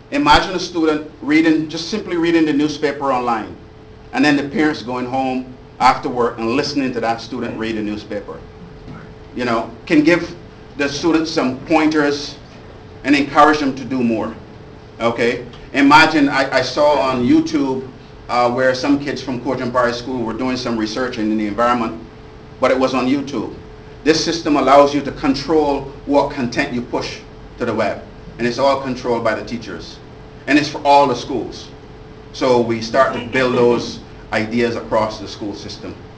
Imagine a student reading, just simply reading the newspaper online, and then the parents going home after work and listening to that student read the newspaper. You know, can give the students some pointers and encourage them to do more. Okay? Imagine, I saw on YouTube where some kids from Cochin Parish School were doing some research in the environment, but it was on YouTube. This system allows you to control what content you push to the web, and it's all controlled by the teachers, and it's for all the schools. So we start to build those ideas across the school system.